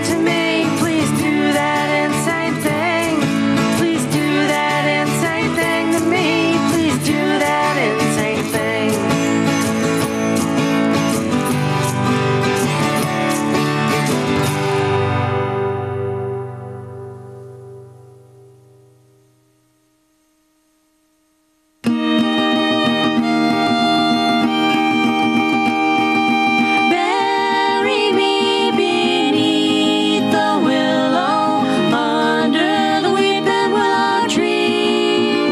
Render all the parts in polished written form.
to me. Please do that insane thing. Please do that insane thing to me. Please do that insane thing. Bury me beneath the willow, under the weeping willow tree.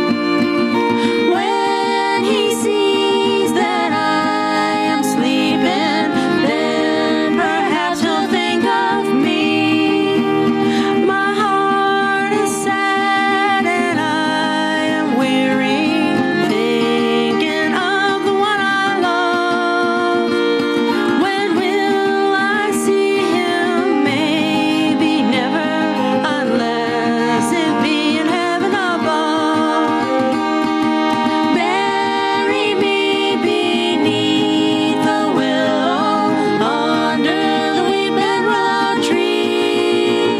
When he sees that I am sleeping, then perhaps he'll think of me. My heart is sad and I am weary, thinking of the one I love. When will I see him? Maybe never, unless it be in heaven above. Bury me beneath the willow, under the weeping willow tree.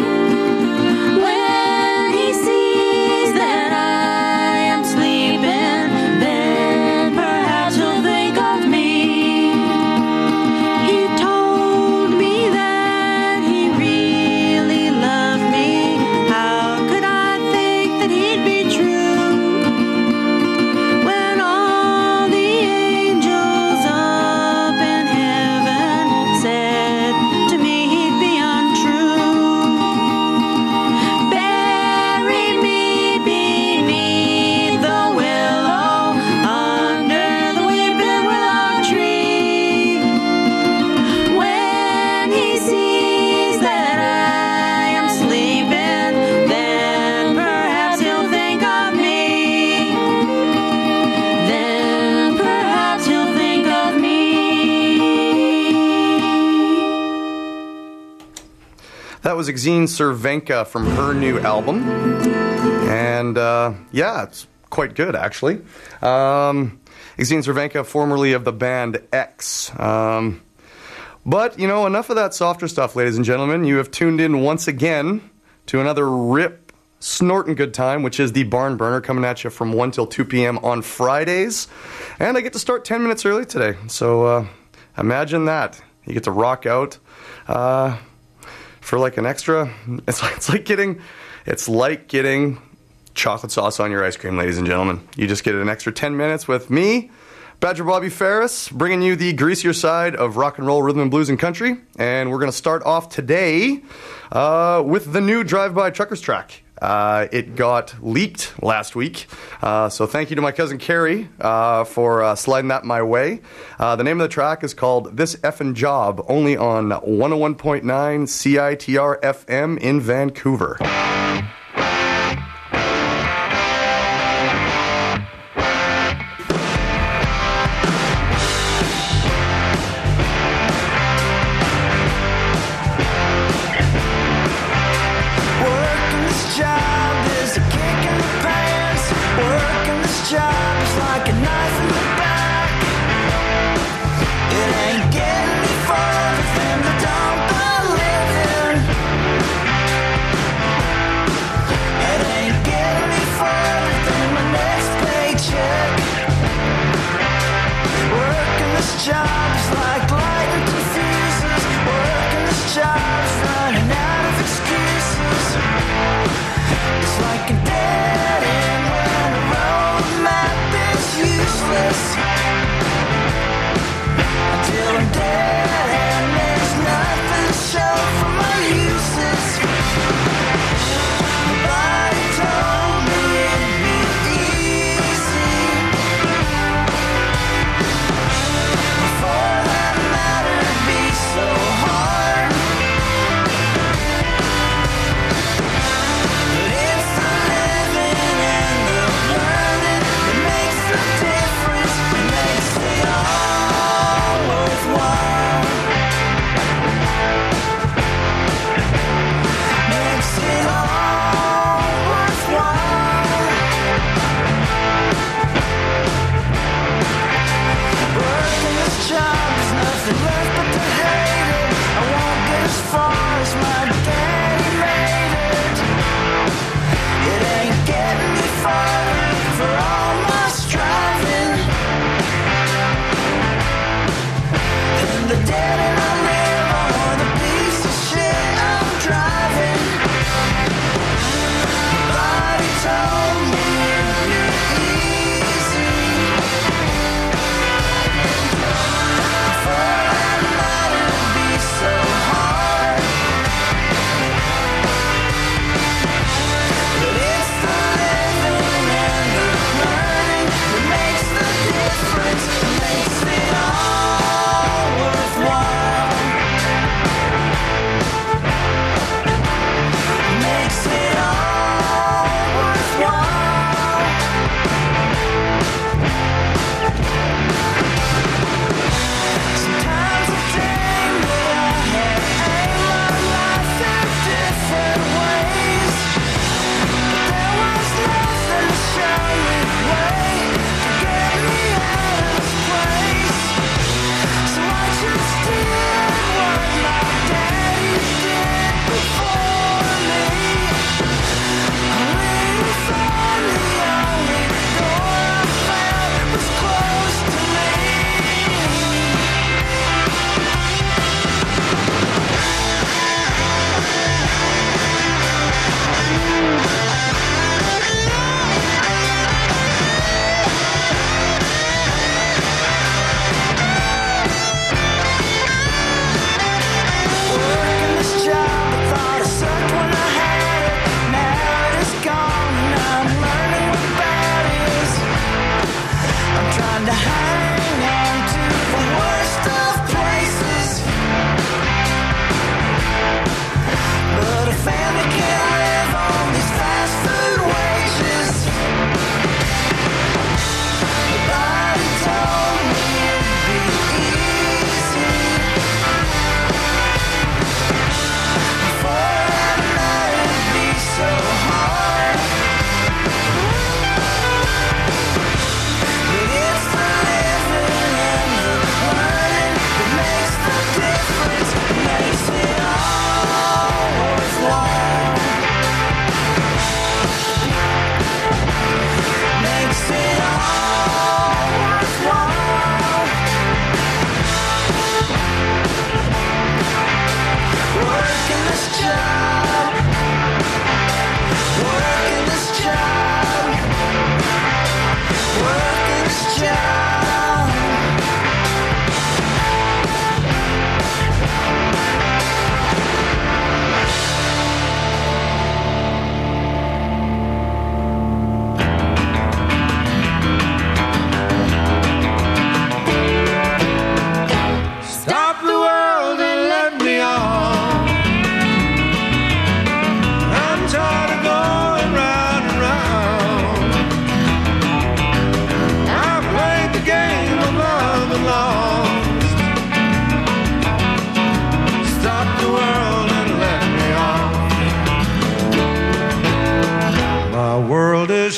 When he sees that I am sleeping, then perhaps he'll think of me. He told me that he really loved me. How could I think that he'd be true when all the angels up in heaven said to me he'd be untrue? Bury me beneath the willow, under the weeping willow tree. When he sees that I am sleeping, then perhaps he'll think of me. Then perhaps he'll think of me. That was Exene Cervenka from her new album. And yeah, it's quite good, actually. Exene Cervenka, formerly of the band X. But, you know, enough of that softer stuff, ladies and gentlemen. You have tuned in once again to another rip snorting good time, which is the Barn Burner, coming at you from 1 till 2 p.m. on Fridays. And I get to start 10 minutes early today. So imagine that. You get to rock out for like an extra. It's like getting chocolate sauce on your ice cream, ladies and gentlemen. You just get an extra 10 minutes with me, Badger Bobby Ferris, bringing you the greasier side of rock and roll, rhythm and blues and country. And we're going to start off today with the new Drive-By Truckers track. It got leaked last week, so thank you to my cousin Carrie for sliding that my way. The name of the track is called This Effin' Job, only on 101.9 CITR FM in Vancouver. Working this job is a kick in the pants. Working this job is like a knife in the back. It ain't getting me further than the dump I live in. It ain't getting me further than my next paycheck. Working this job is like lighting two fuses. Working this job is running out of excuses. It's like a dead end when a road map is useless. Until I'm dead and there's nothing to show for my uses. Nobody told me it'd be easy. For that matter, it'd be so hard. But it's the living and the learning that makes the difference, that makes it all worthwhile. Makes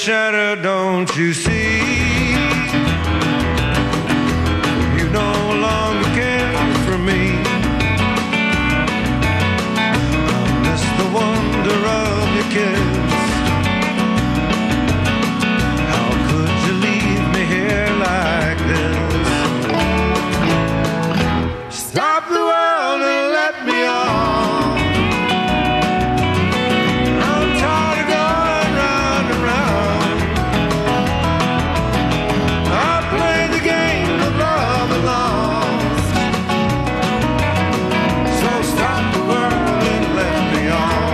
shatter, don't you see? You no longer care for me. I miss the wonder of your kiss. How could you leave me here like this? Stop the world and let me on. I'm tired of going round and round. I played the game of love and lost. So stop the world and let me on.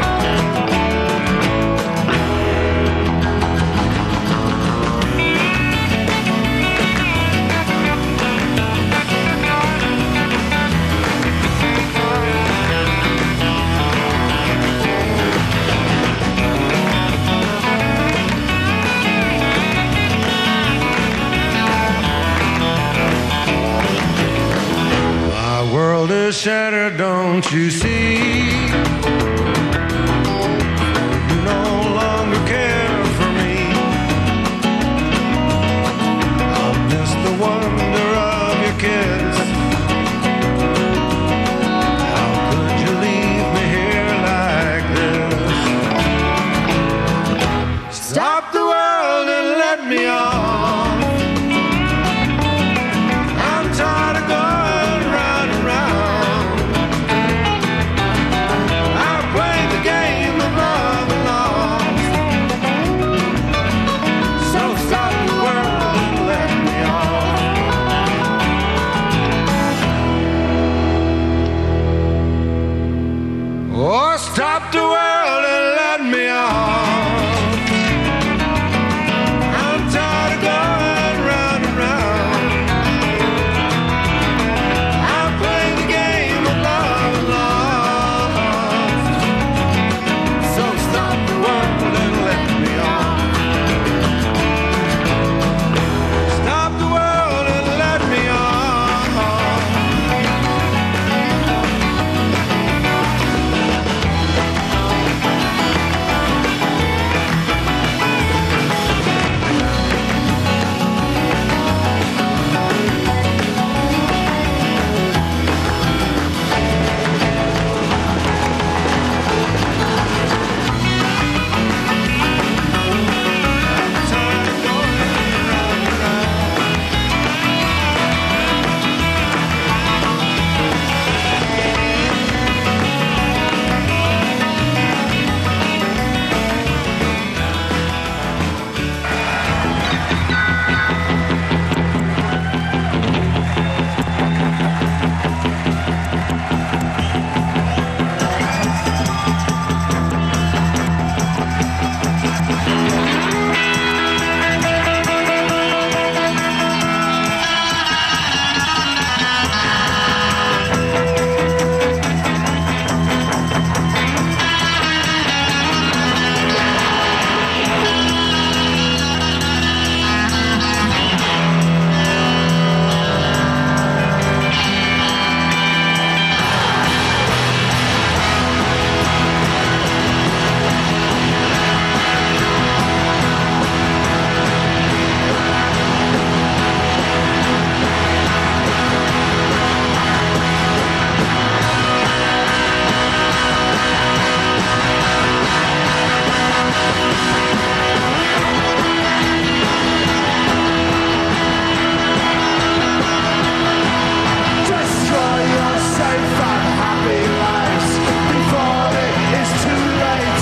My world is shattered, don't you see? You no longer care for me. I miss the wonder of your kiss. How could you leave me here like this? Stop the world and let me on. I'm tired of going round and round. I played the game of love and lost. So stop the world and let me on. Oh, stop the world and let me on. I'm tired of going round and round. I play the game of love and lost. So stop the world and let me on. Stop the world and let me on. Destroy your safe and happy lives before it is too late.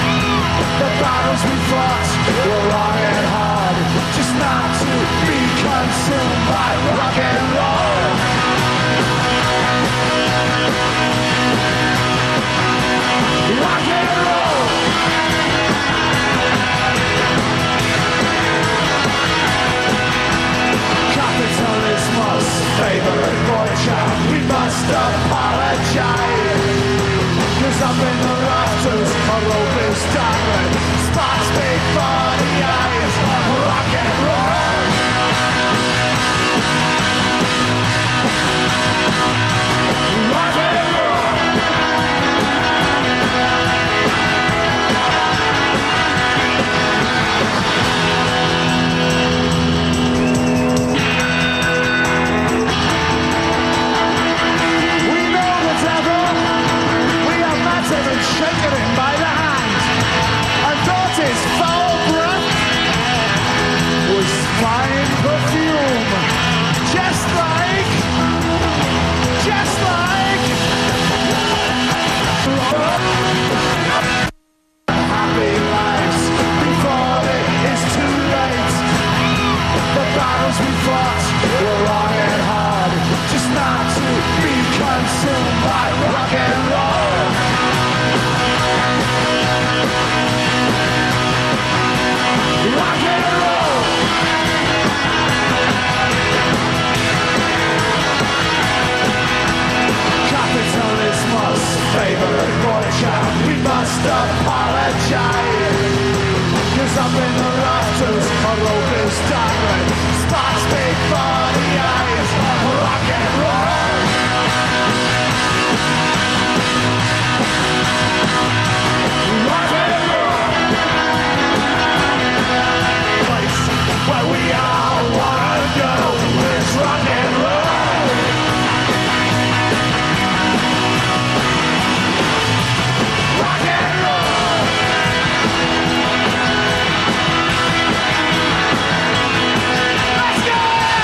The battles we fought were long and hard, just not to be consumed by rock and roll. Rock and roll. Capitalism's favorite vulture, we must apologize. 'Cause up in the rafters, a rope is dangling, sparks before the eyes of rock and roll. Rock and roll. torture, we must apologize. Cause up in the rafters, our rope is dangling, sparks before the eyes of rock and roll. Rock and roll. Place where we all wanna go is rock and roll. Rock and roll. Let's go!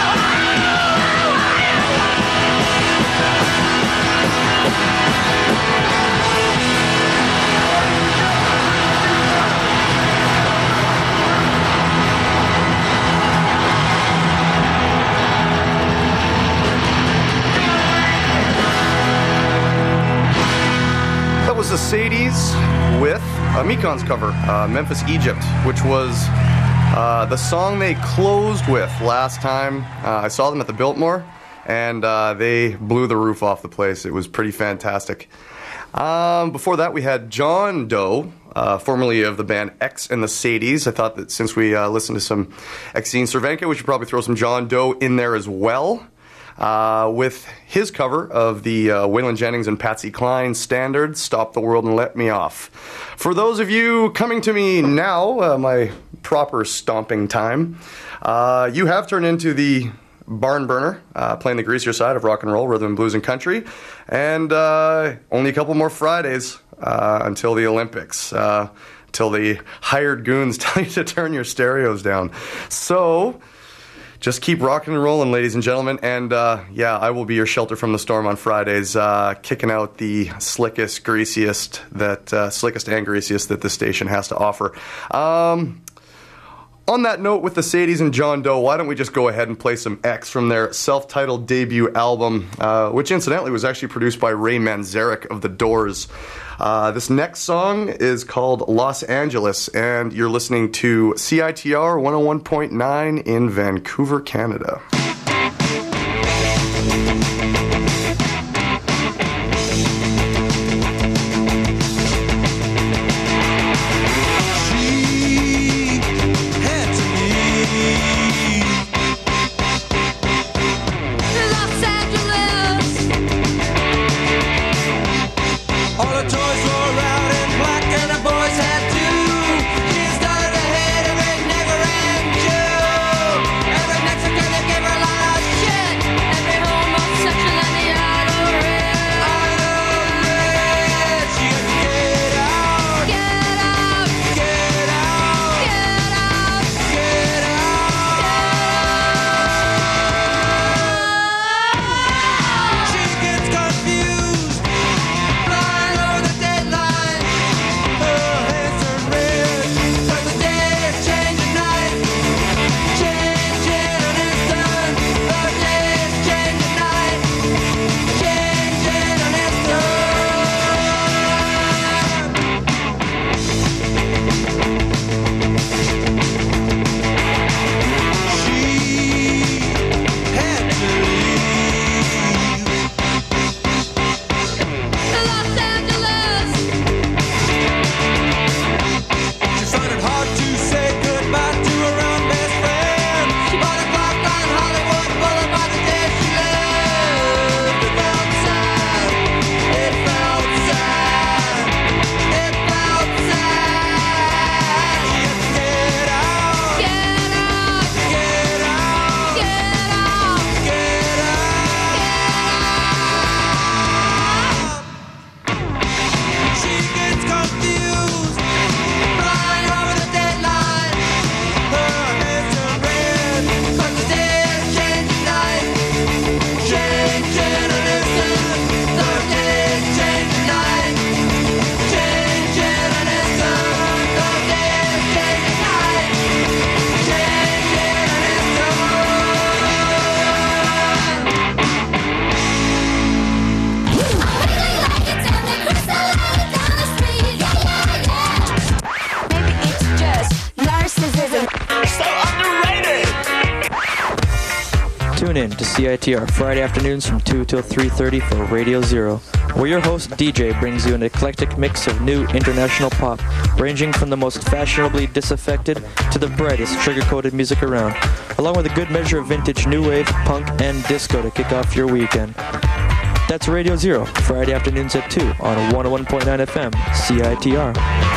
That was the Sadies with Mekon's cover, Memphis, Egypt, which was the song they closed with last time I saw them at the Biltmore, and they blew the roof off the place. It was pretty fantastic. Before that, we had John Doe, formerly of the band X and the Sadies. I thought that since we listened to some Exene Cervenka, we should probably throw some John Doe in there as well. With his cover of the Waylon Jennings and Patsy Cline standard, Stop the World and Let Me Off. For those of you coming to me now, my proper stomping time, you have turned into the barn burner, playing the greasier side of rock and roll, rhythm and blues and country, and only a couple more Fridays until the Olympics, till the hired goons tell you to turn your stereos down. So just keep rocking and rolling, ladies and gentlemen, and yeah, I will be your shelter from the storm on Fridays, kicking out the slickest and greasiest that this station has to offer. On that note, with the Sadies and John Doe, why don't we just go ahead and play some X from their self-titled debut album, which incidentally was actually produced by Ray Manzarek of The Doors. This next song is called Los Angeles, and you're listening to CITR 101.9 in Vancouver, Canada. Tune in to CITR Friday afternoons from 2 till 3:30 for Radio Zero where your host DJ brings you an eclectic mix of new international pop, ranging from the most fashionably disaffected to the brightest sugar-coated music around, along with a good measure of vintage new wave, punk, and disco to kick off your weekend. That's Radio Zero, Friday afternoons at 2 on 101.9 FM, CITR.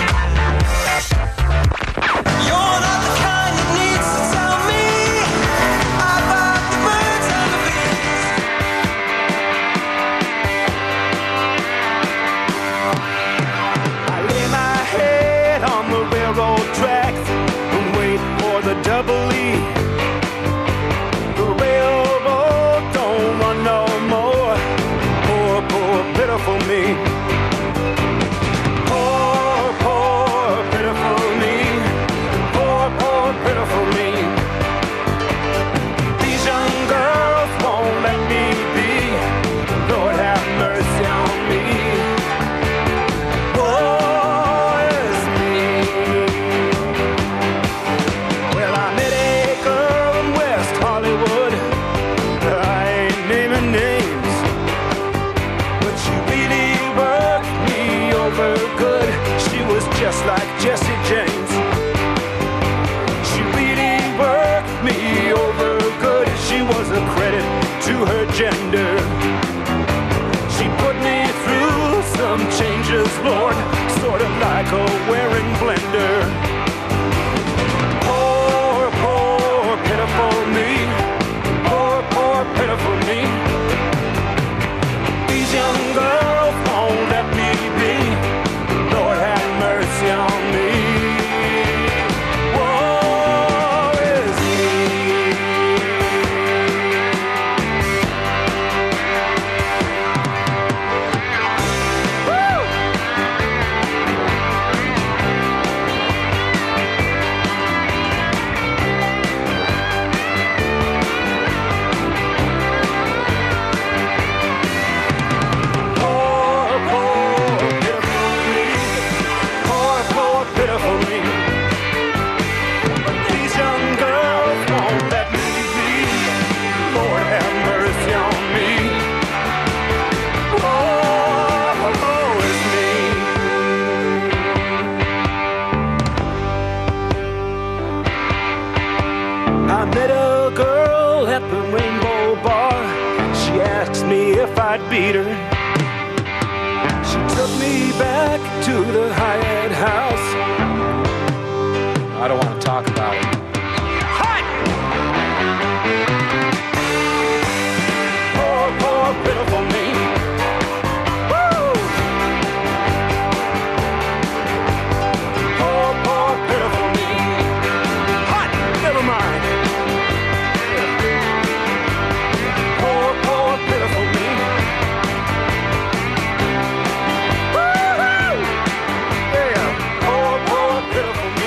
Double E. The railroad don't run no more. Poor, poor, pitiful me. Poor, poor, pitiful me. Poor, poor, pitiful me. These young girls won't let me be. Lord have mercy on me. Woe is me. Well, I met a girl in West Hollywood. I ain't naming names, but she really worked me over good. She was just like Jesse James. She really worked me over good. She was a credit to her gender. She put me through some changes, Lord, sort of like a wearing blender. Poor, poor, pitiful me. Poor, poor, pitiful me. These young girls won't let me be. Lord have mercy on me. Woe is me. Woo! Poor, poor, pitiful me. Poor, poor, pitiful me. These young girls won't let me be. Lord have mercy on me. Woe is me. I met a girl at the Rainbow Bar. She asked me if I'd beat her. She took me back to the Hyatt House. I don't want to talk about it. Hot! Poor, poor, pitiful me. Woo! Poor, poor, pitiful me. Hot! Never mind. Poor, poor, pitiful me. Woo-hoo! Yeah. Poor, poor, pitiful me.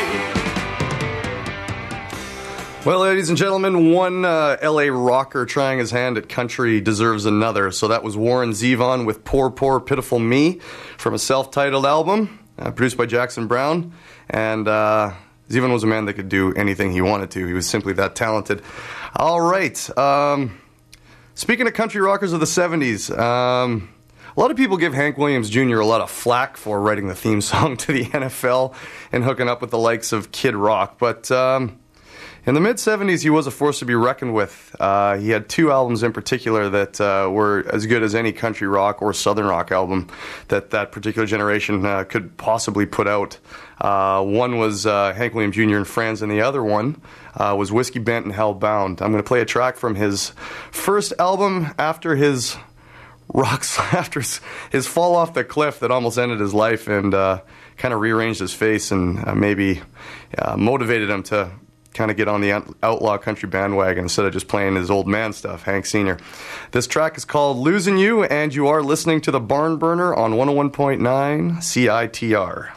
Well, ladies and gentlemen, one LA rocker trying his hand at country deserves another. So that was Warren Zevon with Poor, Poor, Pitiful Me from a self-titled album produced by Jackson Browne. And Zevon was a man that could do anything he wanted to. He was simply that talented. All right. Speaking of country rockers of the 70s, a lot of people give Hank Williams Jr. a lot of flack for writing the theme song to the NFL and hooking up with the likes of Kid Rock. But in the mid-'70s, he was a force to be reckoned with. He had two albums in particular that were as good as any country rock or southern rock album that that particular generation could possibly put out. One was Hank Williams Jr. and Friends, and the other one was Whiskey Bent and Hellbound. I'm going to play a track from his first album after his after his fall off the cliff that almost ended his life and kind of rearranged his face and maybe motivated him to kind of get on the outlaw country bandwagon instead of just playing his old man stuff, Hank Sr. This track is called Losing You, and you are listening to The Barn Burner on 101.9 CITR.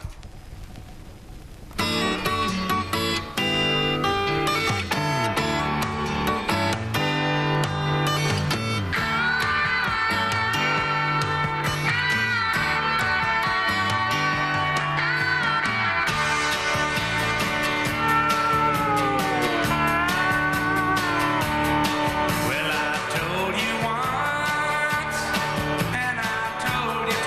Well, I told you once, and I told you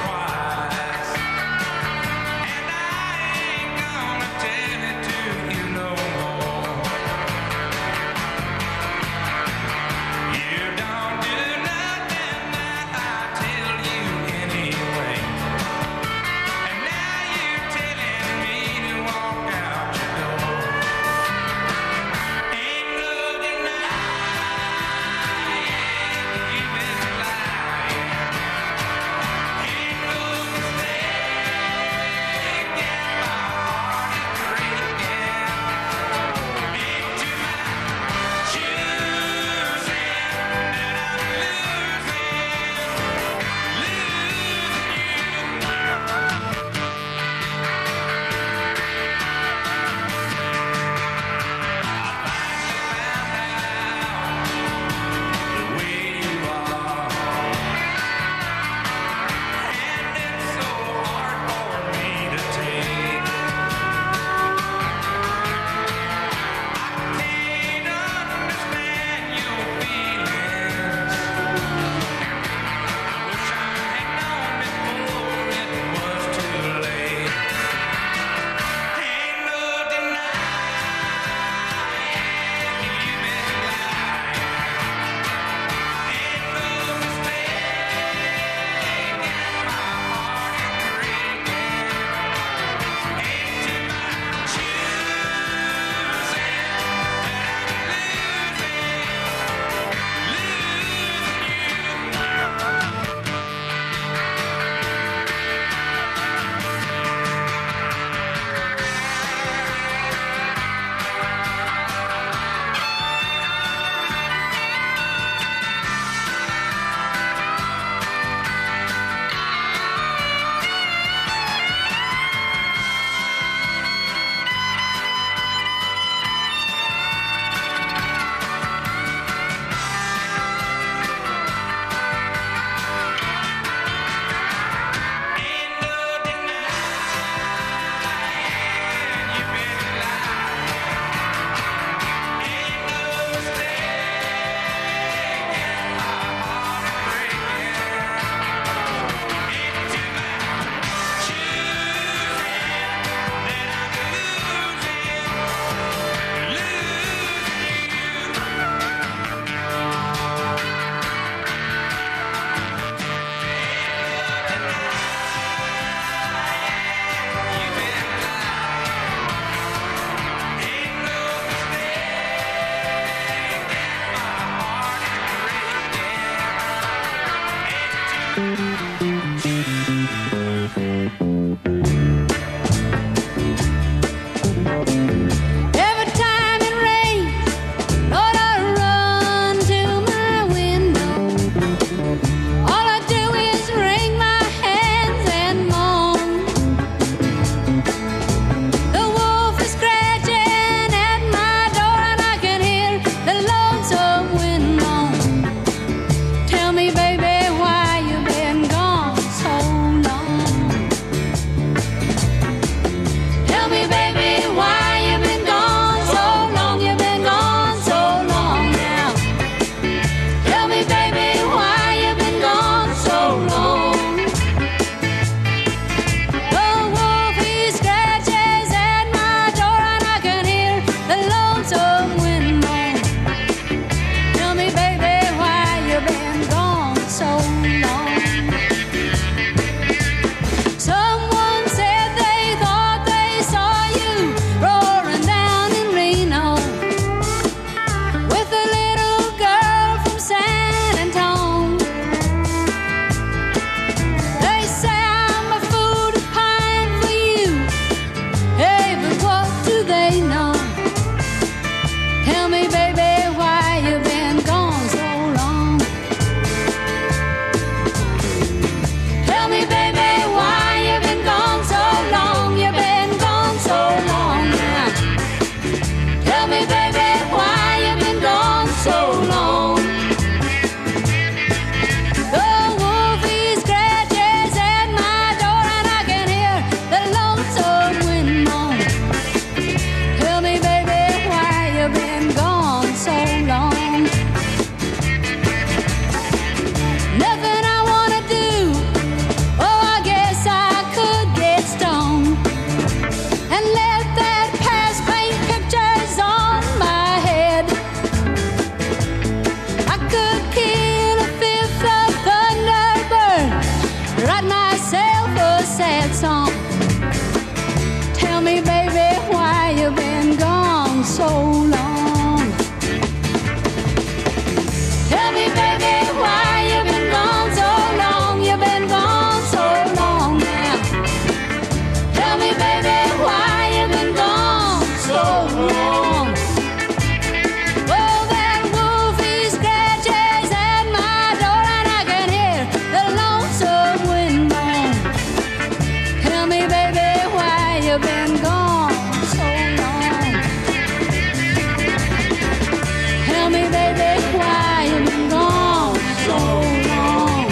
so long. Tell me, baby, why you been gone so long? You been gone so long now. Tell me, baby, why you been gone so long? Well, that wolf, he scratches at my door and I can hear the lonesome wind moan. Tell me, baby, why you been gone so long? Tell me, baby, why you been gone so long?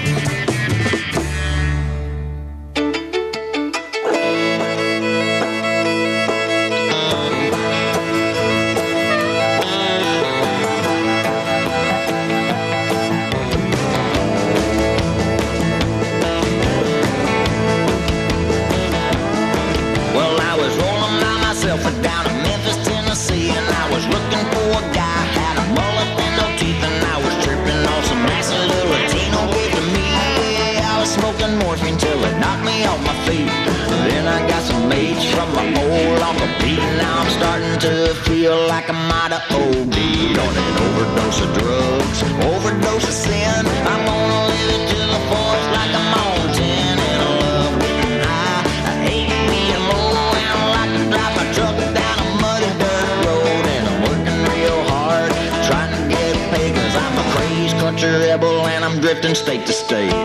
Well, I was rolling by myself down in Memphis, Tennessee, and I was looking for a guy, had a mullet and no teeth, and I was tripping on some acid little Latino gave to me. Yeah, I was smoking morphine till it knocked me off my feet. Then I got some H from my old Uncle Pete, and now I'm starting to feel like I might have OD'd on an overdose of drugs, overdose of sin. I'm gonna live it to the fullest like I'm on 10, and I love getting high. I hate being low, and I like to drive my truck down a muddy dirt road, and I'm working real hard, trying to get paid, 'cause I'm a crazed country rebel, and I'm drifting state to state.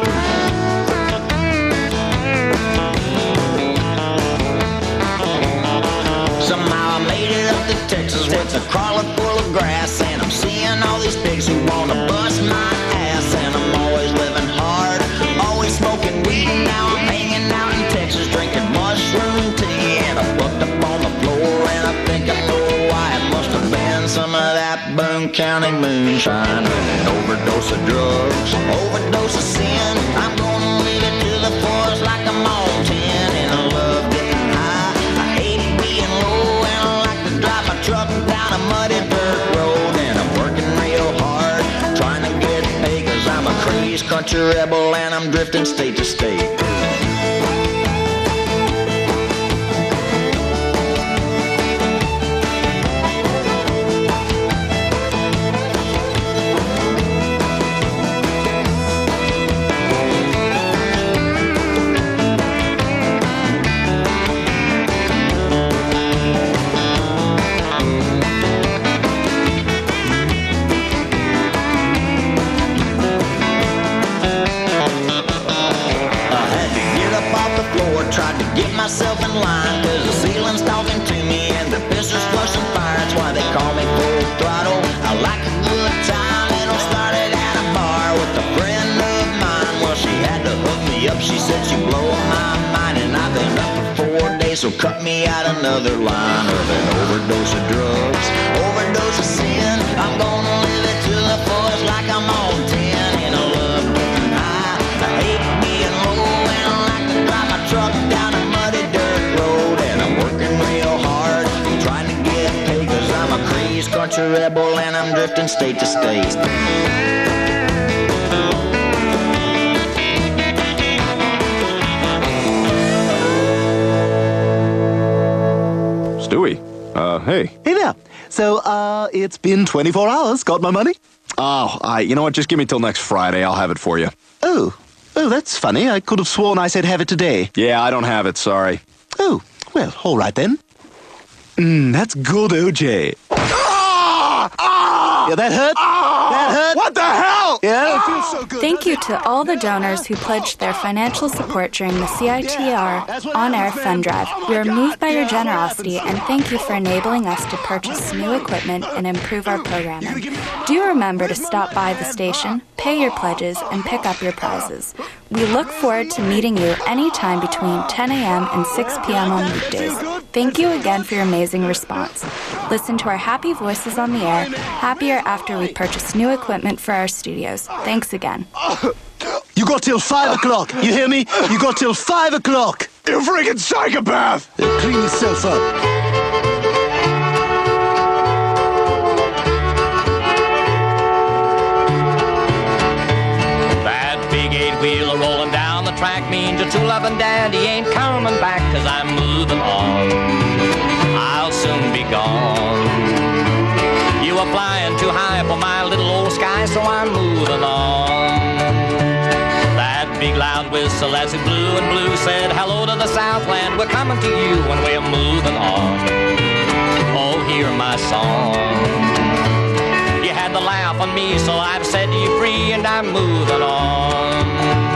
Somehow I made it up to Texas with a crawler full of grass, and I'm seeing all these pigs who wanna bust my ass, and I'm always living hard, always smoking weed, and now I'm hanging out in Texas drinking mushroom tea, and I fucked up on the floor, and I think I know why. It must have been some of that Boone County moonshine, an overdose of drugs, overdose of sin. I'm gonna live it to the fullest like I'm on 10, and I love getting high. I hate being low, and I like to drive my truck down a muddy dirt road, and I'm working real hard, trying to get paid, 'cause I'm a crazed country rebel, and I'm drifting state to state. Tried to get myself in line, 'cause the ceiling's talking to me and the pistol's flushing fire. That's why they call me full throttle. I like a good time, and I started at a bar with a friend of mine. Well, she had to hook me up, she said she blow my mind, and I've been up for 4 days, so cut me out another line of an overdose of drugs, overdose of sin. I'm gonna live it to the fullest like I'm on 10, and I love getting high. I hate being low, and I like to drive my truck down a muddy dirt road, and I'm working real hard, trying to get paid, 'cause I'm a crazed country rebel, and I'm drifting state to state. Stewie, hey. Hey there. So, it's been 24 hours. Got my money? Oh, you know what? Just give me till next Friday. I'll have it for you. Oh, that's funny. I could have sworn I said have it today. Yeah, I don't have it. Sorry. Oh, well, all right then. That's good, OJ. Yeah, that hurt? That hurt? What the hell? Yeah, it feels so good. Thank you to all the donors who pledged their financial support during the CITR on-air fund drive. We are moved by your generosity, and thank you for enabling us to purchase new equipment and improve our programming. Do remember to stop by the station, pay your pledges, and pick up your prizes. We look forward to meeting you anytime between 10 a.m. and 6 p.m. on weekdays. Thank you again for your amazing response. Listen to our happy voices on the air, happier after we purchase new equipment for our studios. Thanks again. You got till 5 o'clock. You hear me? You got till 5 o'clock. You freaking psychopath! Clean yourself up. That big 8-wheeler rolling down the track means your true loving daddy ain't coming back, 'cause I'm moving on. I'll soon be gone. You were flying too high for my little old sky, so I'm moving on. That big loud whistle as it blew and blew said, hello to the Southland, we're coming to you and we're moving on. Oh, hear my song. You had to laugh on me, so I've set you free and I'm moving on.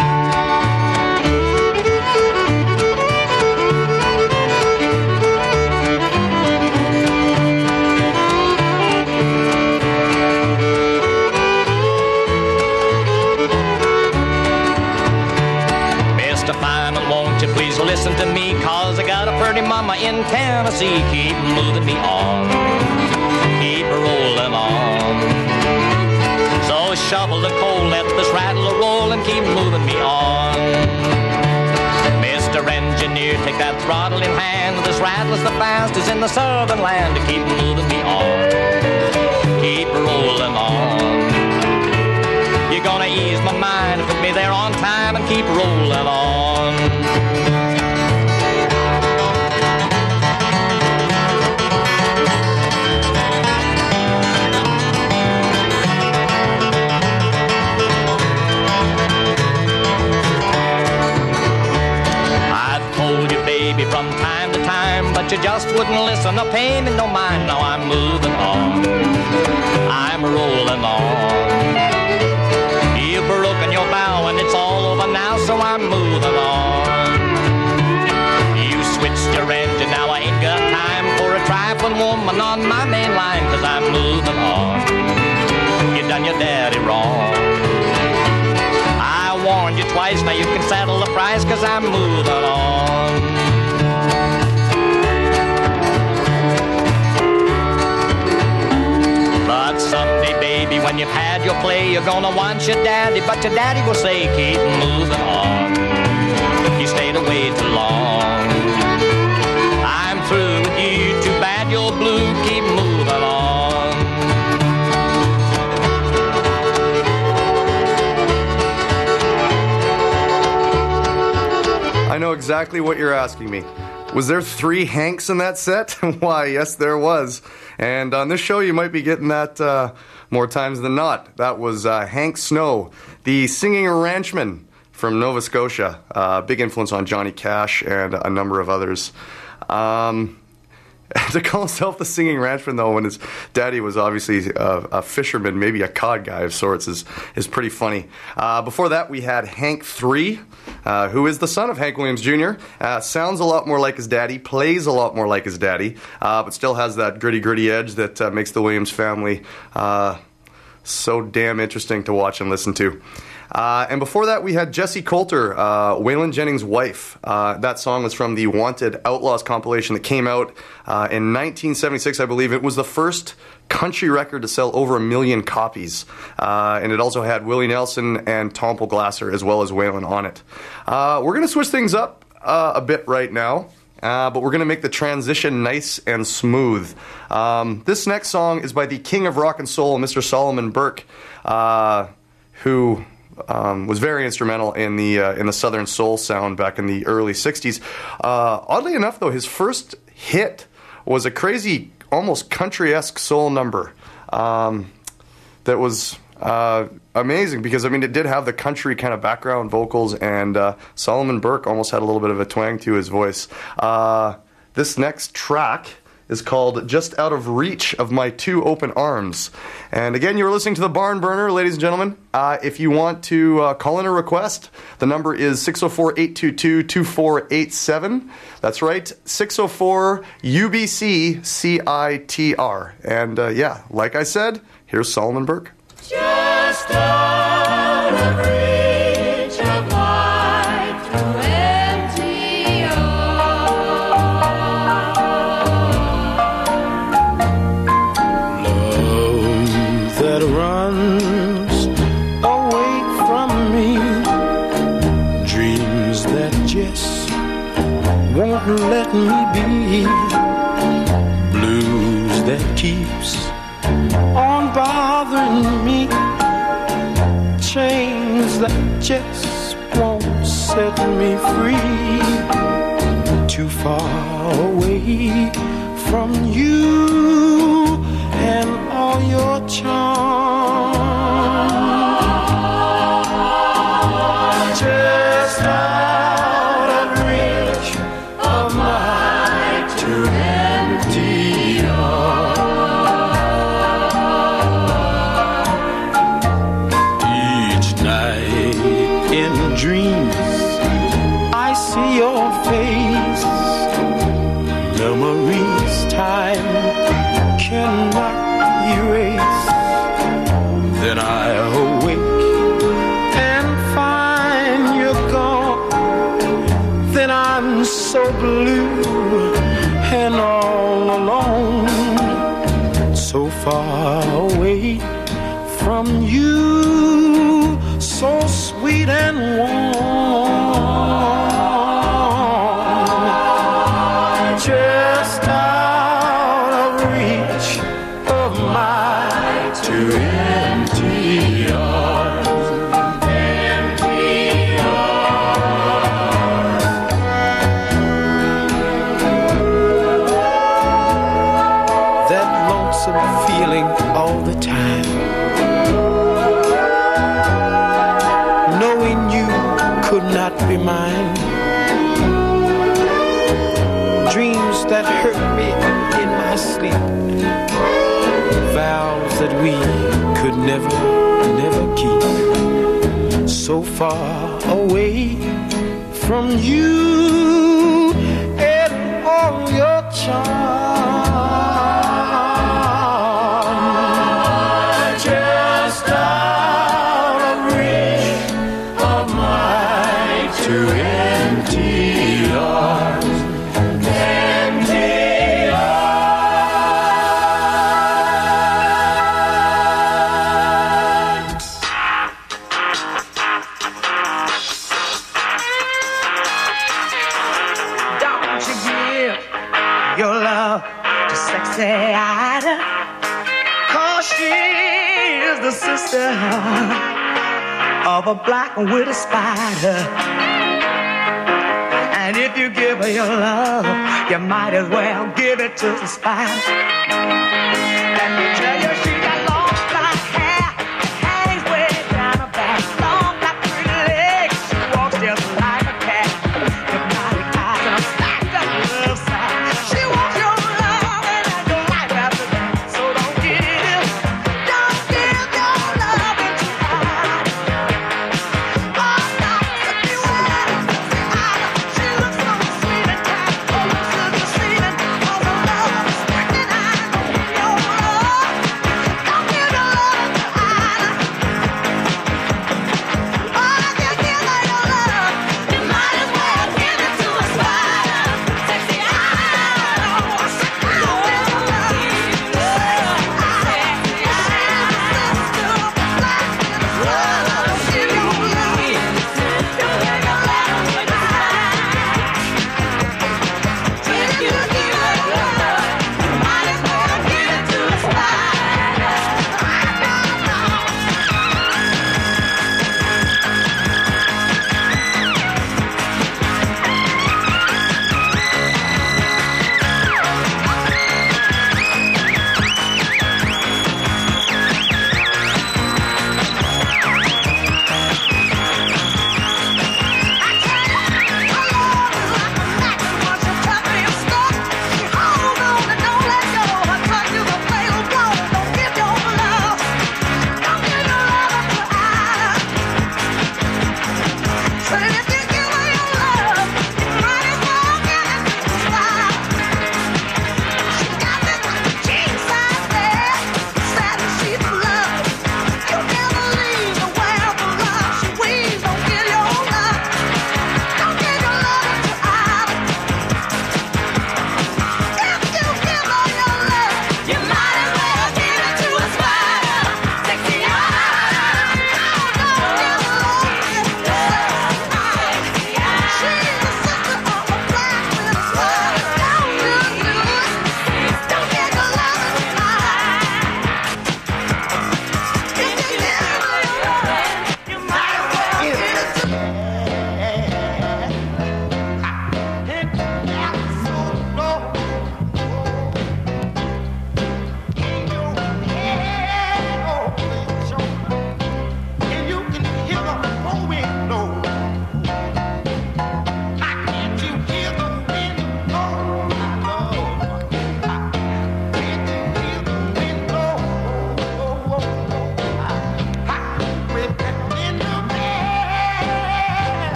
Please listen to me, cause I got a pretty mama in Tennessee. Keep moving me on, keep rolling on. So shovel the coal, let this rattle roll and keep moving me on. Mr. Engineer, take that throttle in hand. This rattle's the fastest in the southern land. To keep moving me on, keep rolling on. You're gonna ease my mind, put me there on time and keep rolling on. From time to time, but you just wouldn't listen or pay me no mind. Now I'm moving on, I'm rolling on. You've broken your vow and it's all over now, so I'm moving on. You switched your engine, now I ain't got time for a trifling woman on my main line, cause I'm moving on. You done your daddy wrong. I warned you twice, now you can settle the price, cause I'm moving on. But someday, baby, when you've had your play, you're gonna want your daddy, but your daddy will say, keep moving on. You stayed away too long. I'm through with you, too bad you're blue, keep moving on. I know exactly what you're asking me. Was there 3 Hanks in that set? Why, yes, there was. And on this show, you might be getting that more times than not. That was Hank Snow, the singing ranchman from Nova Scotia. Big influence on Johnny Cash and a number of others. To call himself the singing ranchman, though, when his daddy was obviously a fisherman, maybe a cod guy of sorts, is pretty funny. Before that, we had Hank 3, who is the son of Hank Williams Jr., sounds a lot more like his daddy, plays a lot more like his daddy, but still has that gritty edge that makes the Williams family so damn interesting to watch and listen to. And before that, we had Jessie Coulter, Waylon Jennings' wife. That song was from the Wanted Outlaws compilation that came out in 1976, I believe. It was the first country record to sell over 1 million copies. And it also had Willie Nelson and Tomple Glasser as well as Waylon on it. We're going to switch things up a bit right now. But we're going to make the transition nice and smooth. This next song is by the king of rock and soul, Mr. Solomon Burke, who was very instrumental in the Southern soul sound back in the early 60s. Oddly enough, though, his first hit was a crazy, almost country-esque soul number that was amazing because, I mean, it did have the country kind of background vocals, and Solomon Burke almost had a little bit of a twang to his voice. This next track is called Just Out of Reach of My Two Open Arms. And again, you're listening to The Barn Burner, ladies and gentlemen. If you want to call in a request, the number is 604-822-2487. That's right, 604-UBC-CITR. And yeah, like I said, here's Solomon Burke. Just out of reach of my two empty Love that runs away from me, dreams that just won't let me be, blues that keeps on bothering me, chains that just won't set me free. too far away from you and all your charms. Just out of reach of my too empty arms. Each night in dreams I see your face. Memories time cannot erase. Then I awake and find you're gone. Then I'm so blue and all alone, so far away from you, so sweet and warm. Just out of reach of my too empty arms. Empty arms. That lonesome feeling all the time, knowing you could not be mine. Dreams that hurt me in my sleep, vows that we could never, never keep. So far away from you and all your charms. Just out of reach of my too empty arms. Ida, 'cause she is the sister of a black widow spider. And if you give her your love, you might as well give it to the spider. Let me tell you, she got long black hair, hangs way down her back, long black pretty legs, she walks just like a cat, hypnotic eyes and a stacked up love side. She wants your love and your life after that, so don't give your love into her. Oh, no, beware, she looks so sweet and kind, oh, looks so deceiving, all the love is working. I know your love.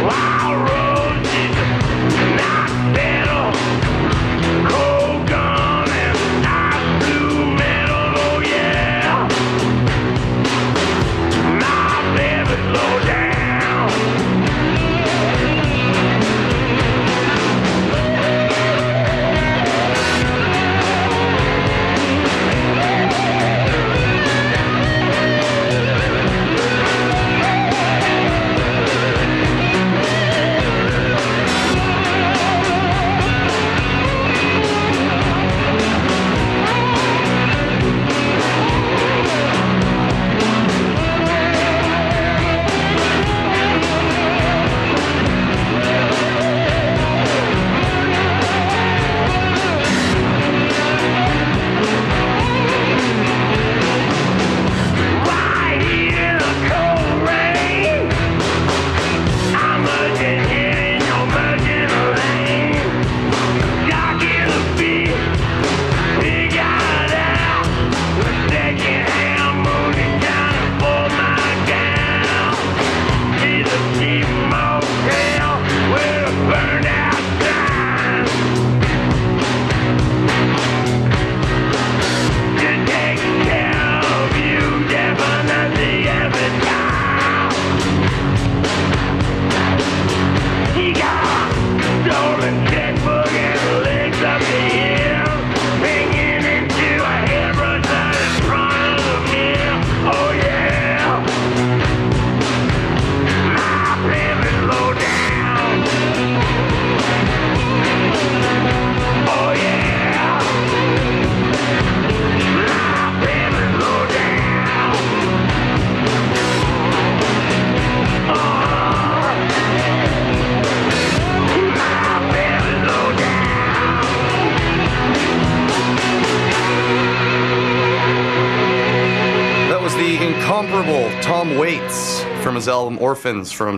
incomparable Tom Waits from his album Orphans from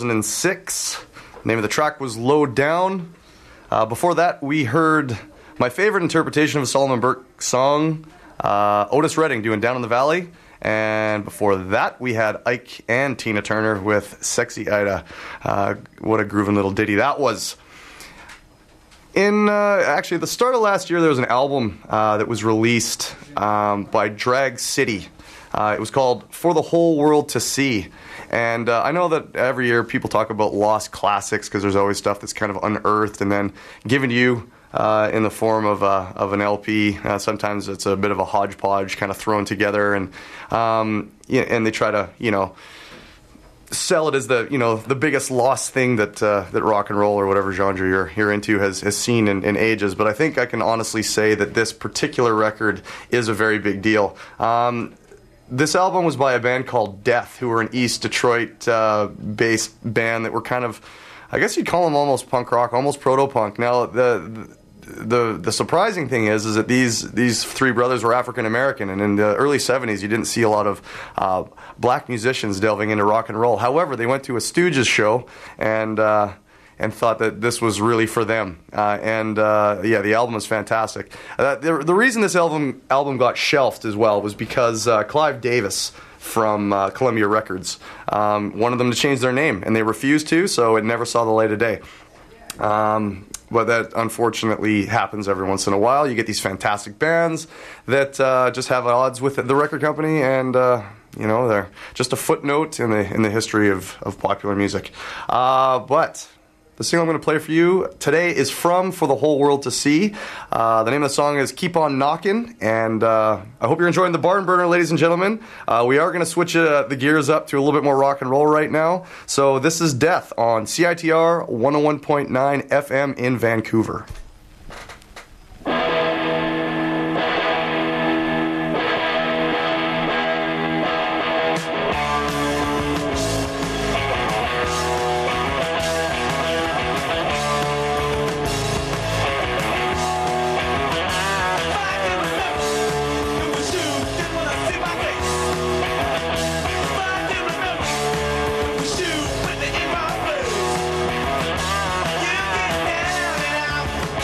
2006. The name of the track was Low Down. Before that, we heard my favorite interpretation of a Solomon Burke song, Otis Redding doing Down in the Valley. And before that, we had Ike and Tina Turner with Sexy Ida. What a grooving little ditty that was. In actually, at the start of last year, there was an album that was released by Drag City. It was called For the Whole World to See. And I know that every year people talk about lost classics because there's always stuff that's kind of unearthed and then given to you in the form of an LP. Sometimes it's a bit of a hodgepodge kind of thrown together, and they try to, sell it as the biggest lost thing that rock and roll or whatever genre you're into has seen in ages. But I think I can honestly say that this particular record is a very big deal. This album was by a band called Death, who were an East Detroit based band that were kind of, I guess you'd call them almost punk rock, almost proto-punk. Now the surprising thing is that these three brothers were African American, and in the early 70s you didn't see a lot of black musicians delving into rock and roll. However, they went to a Stooges show and thought that this was really for them. The album is fantastic. The reason this album got shelved as well was because Clive Davis from Columbia Records wanted them to change their name, and they refused to, so it never saw the light of day. But that unfortunately happens every once in a while. You get these fantastic bands that just have odds with the record company, and they're just a footnote in the history of popular music. But the single I'm going to play for you today is from For the Whole World to See. The name of the song is Keep On Knockin', and I hope you're enjoying the Barn Burner, ladies and gentlemen. We are going to switch the gears up to a little bit more rock and roll right now. So this is Death on CITR 101.9 FM in Vancouver. Shoot, put it in my place. You get down and out.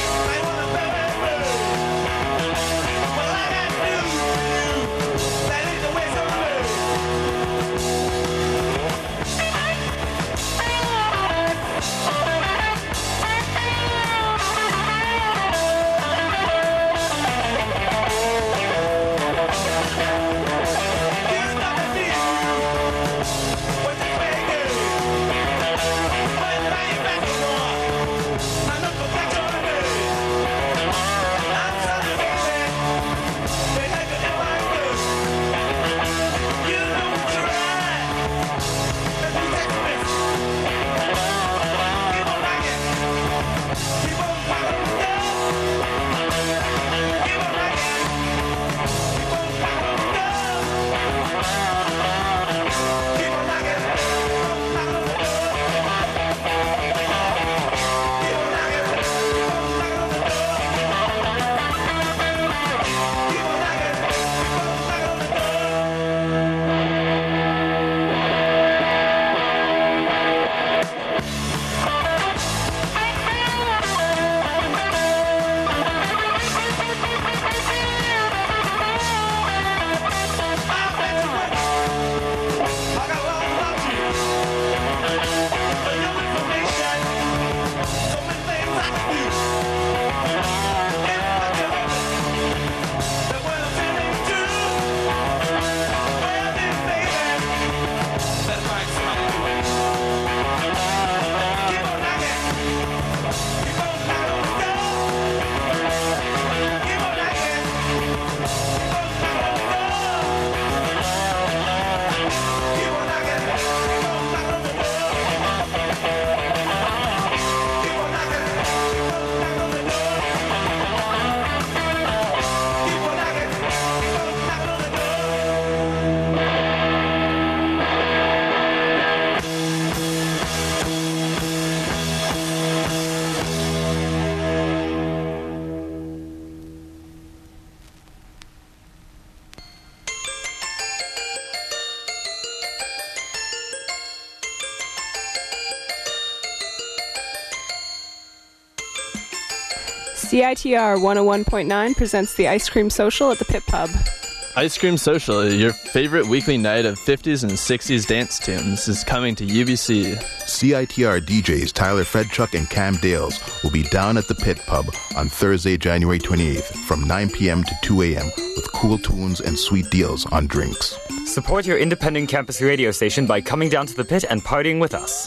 CITR 101.9 presents the Ice Cream Social at the Pit Pub. Ice Cream Social, your favorite weekly night of 50s and 60s dance tunes, is coming to UBC. CITR DJs Tyler Fedchuk and Cam Dales will be down at the Pit Pub on Thursday, January 28th from 9 p.m. to 2 a.m. with cool tunes and sweet deals on drinks. Support your independent campus radio station by coming down to the pit and partying with us.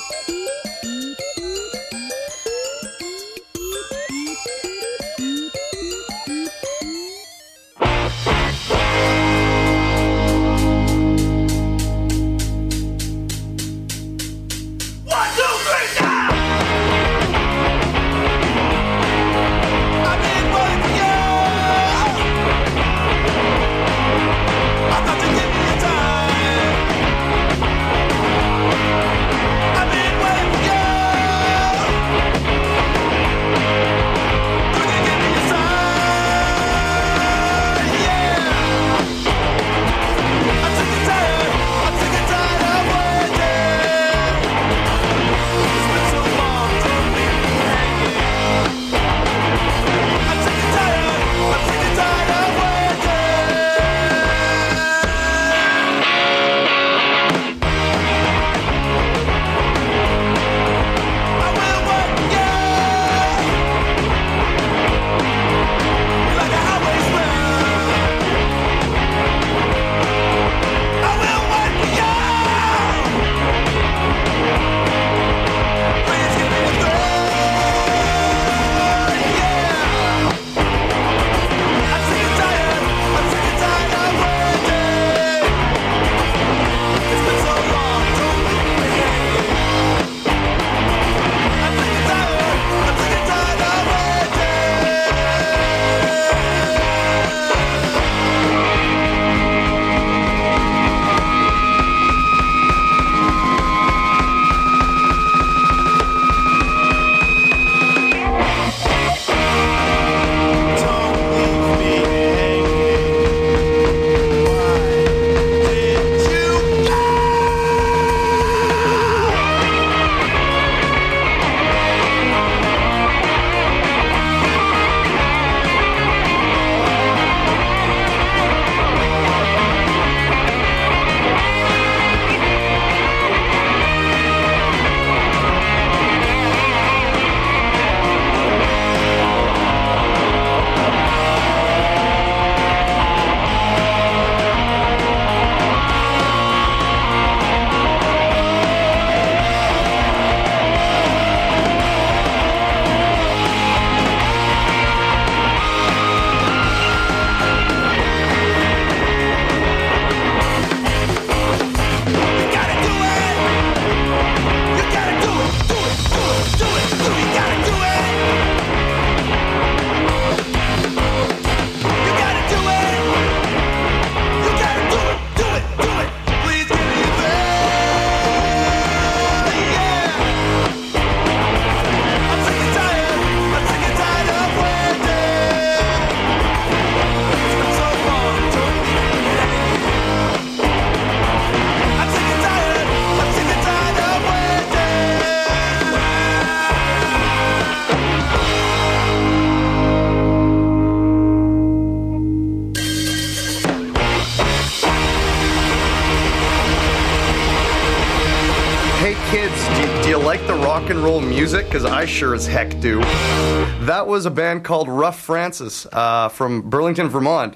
rock and roll music? Because I sure as heck do. That was a band called Rough Francis from Burlington, Vermont.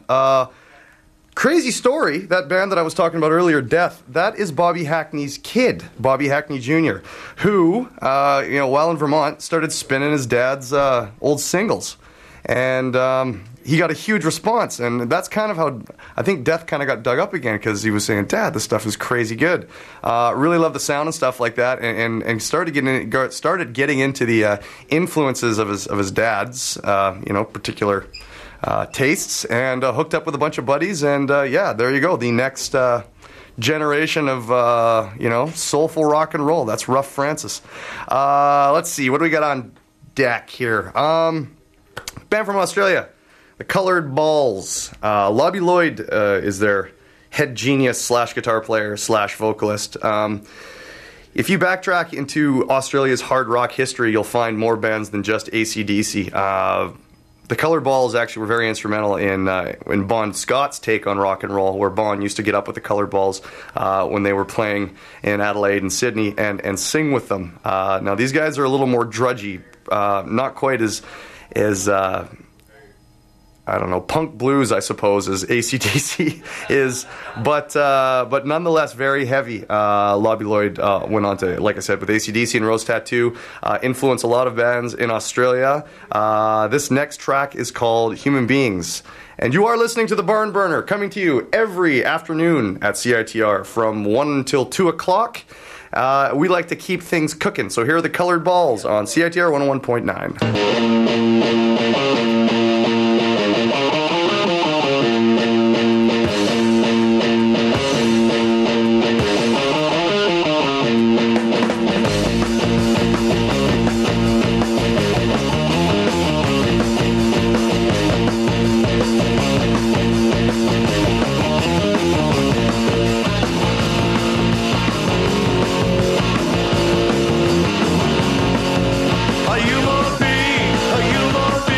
Crazy story, that band that I was talking about earlier, Death, that is Bobby Hackney's kid, Bobby Hackney Jr., who, while in Vermont, started spinning his dad's old singles. And he got a huge response, and that's kind of how I think Death kind of got dug up again, because he was saying, "Dad, this stuff is crazy good." Really love the sound and stuff like that, and started getting into the influences of his dad's, particular tastes, and hooked up with a bunch of buddies, and there you go, the next generation of soulful rock and roll. That's Rough Francis. Let's see, what do we got on deck here? Band from Australia, the Coloured Balls. Lobby Lloyd is their head genius / guitar player / vocalist. If you backtrack into Australia's hard rock history, you'll find more bands than just AC/DC. The Colored Balls actually were very instrumental in Bon Scott's take on rock and roll, where Bon used to get up with the Colored Balls when they were playing in Adelaide and Sydney and sing with them. Now, these guys are a little more drudgy, not quite as I don't know, punk blues, I suppose, as AC/DC is, but nonetheless very heavy. Lobby Lloyd went on to, like I said, with AC/DC and Rose Tattoo, influence a lot of bands in Australia. This next track is called Human Beings. And you are listening to The Barn Burner, coming to you every afternoon at CITR from 1 until 2 o'clock. We like to keep things cooking, so here are the Colored Balls on CITR 101.9. A human being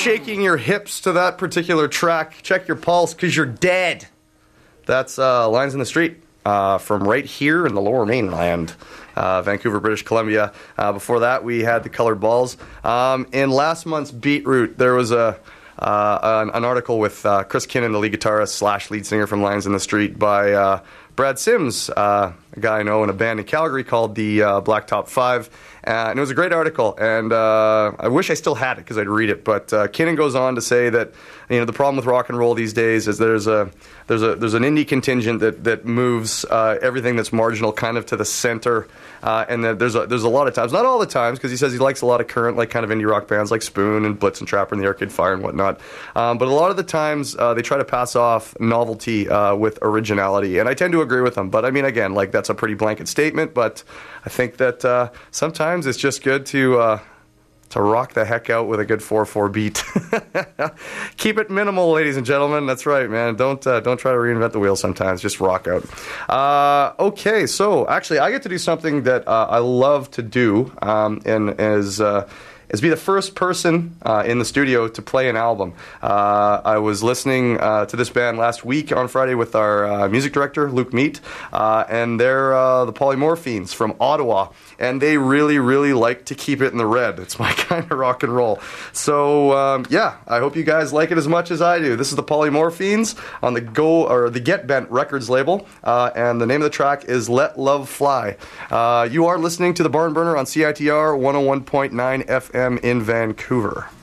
shaking your hips to that particular track, check your pulse, because you're dead. That's Lines in the Street from right here in the Lower Mainland, Vancouver, British Columbia. Before that, we had the Colored Balls. In last month's Beetroot, there was an article with Chris Kinnon, the lead guitarist / lead singer from Lines in the Street, by Brad Sims, a guy I know in a band in Calgary called the Blacktop 5. And it was a great article, and I wish I still had it because I'd read it. But Kinnon goes on to say that the problem with rock and roll these days is there's an indie contingent that moves everything that's marginal kind of to the center, and that there's a lot of times, not all the times, because he says he likes a lot of current kind of indie rock bands like Spoon and Blitz and Trapper and the Arcade Fire and whatnot. But a lot of the times they try to pass off novelty with originality, and I tend to agree with them. But I mean, again, that's a pretty blanket statement. But I think that sometimes it's just good to rock the heck out with a good 4/4 beat. Keep it minimal, ladies and gentlemen. That's right, man. Don't try to reinvent the wheel sometimes. Just rock out. Okay, so actually I get to do something that I love to do, and is be the first person in the studio to play an album. I was listening to this band last week on Friday with our music director, Luke Meat, and they're the Polymorphines from Ottawa, and they really, really like to keep it in the red. It's my kind of rock and roll. So, yeah, I hope you guys like it as much as I do. This is the Polymorphines on the Get Bent Records label, and the name of the track is Let Love Fly. You are listening to the Barn Burner on CITR 101.9 FM in Vancouver.